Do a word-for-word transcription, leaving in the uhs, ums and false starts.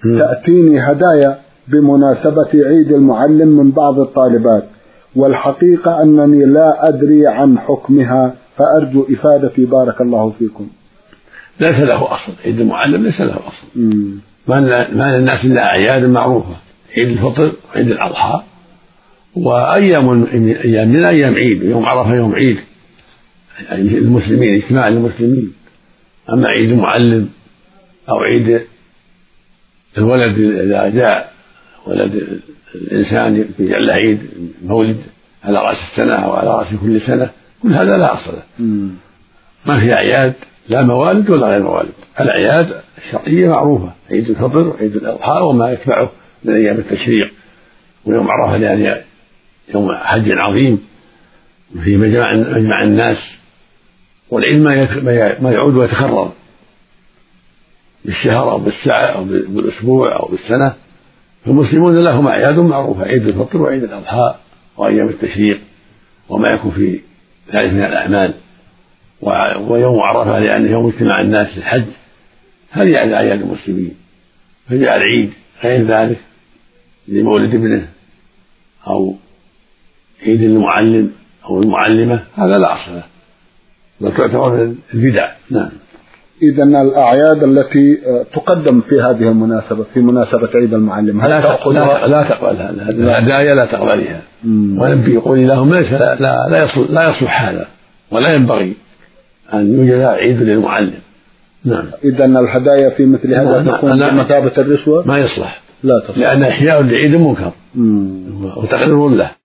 تأتيني هدايا بمناسبة عيد المعلم من بعض الطالبات، والحقيقة أنني لا أدري عن حكمها، فأرجو إفادتي بارك الله فيكم. ليس له أصل، عيد المعلم ليس له أصل. ما للناس إلا أعياد معروفة، عيد الفطر وعيد الأضحى وأيام من أيامنا أيام عيد، يوم عرفة يوم عيد المسلمين، اجتماع المسلمين. أما عيد المعلم أو عيد الولد إذا جاء ولد الإنسان يجعل له عيد مولد على رأس السنة أو على رأس كل سنة، كل هذا لا أصل له. ما في أعياد لا موالد ولا غير موالد. الأعياد الشرعية معروفة، عيد الفطر وعيد الأضحى وما يتبعه من أيام التشريق، ويوم عرفة يعني يوم حج عظيم في مجمع, مجمع الناس. والعيد ما يعود ويتكرر بالشهر أو بالساعة أو بالأسبوع أو بالسنة. فالمسلمون لهم أعياد معروفة، عيد الفطر وعيد الأضحى وأيام التشريق وما يكون في ذلك من الأعمال، ويوم عرفة لأنه يوم اجتماع الناس للحج. هذه أعياد المسلمين. فجاء العيد غير ذلك لمولد ابنه أو عيد المعلم أو المعلمة، هذا لا أصل له، بل تعتبر من البدع. نعم. إذن الأعياد التي تقدم في هذه المناسبة في مناسبة عيد المعلم هل لا تأخذها؟ لا تقبلها، الهدايا لا تقبلها. والنبي يقول لهم ليس لا لا يصلح لا يصلح هذا، ولا ينبغي أن يوجد عيد للمعلم. نعم. إذن الهدايا في مثل هذا تكون بمثابة الرشوة، ما يصلح، لا تصلح، لأن إحياء العيد منكر وتقرير له.